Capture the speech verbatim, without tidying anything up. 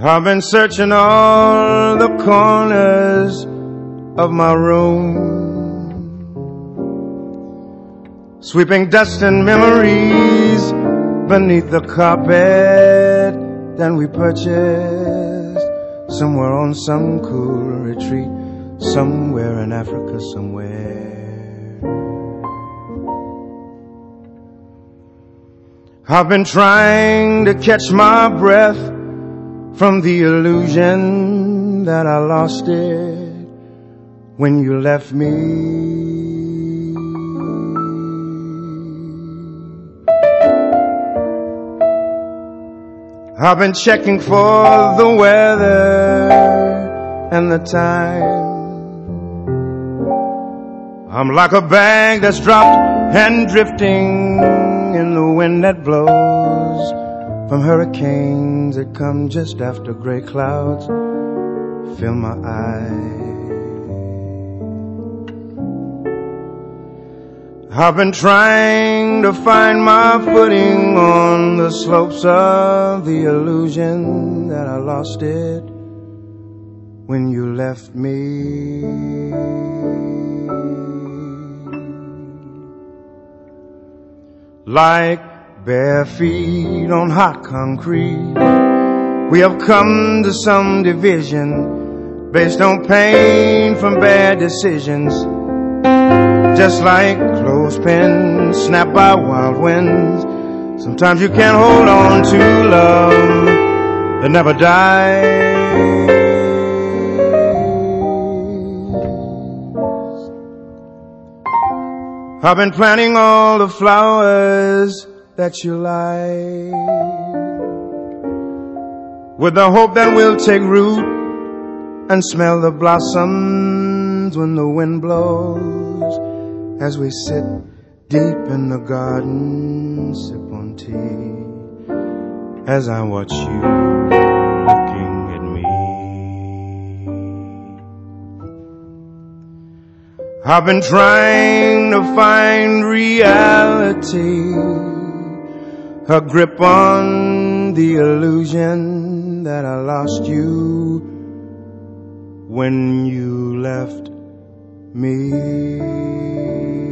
I've been searching all the corners of my room, sweeping dust and memories beneath the carpet that we purchased somewhere on some cool retreat, somewhere in Africa somewhere. I've been trying to catch my breath from the illusion that I lost it when you left me. I've been checking for the weather and the time. I'm like a bag that's dropped and drifting in the wind that blows from hurricanes that come just after gray clouds fill my eyes. I've been trying to find my footing on the slopes of the illusion that I lost it when you left me. Like bare feet on hot concrete, we have come to some division based on pain from bad decisions. Just like clothespins snapped by wild winds, sometimes you can't hold on to love that never dies. I've been planting all the flowers that you like, with the hope that we'll take root and smell the blossoms when the wind blows, as we sit deep in the garden, sip on tea, as I watch you looking at me. I've been trying to find reality, a grip on the illusion that I lost you when you left me.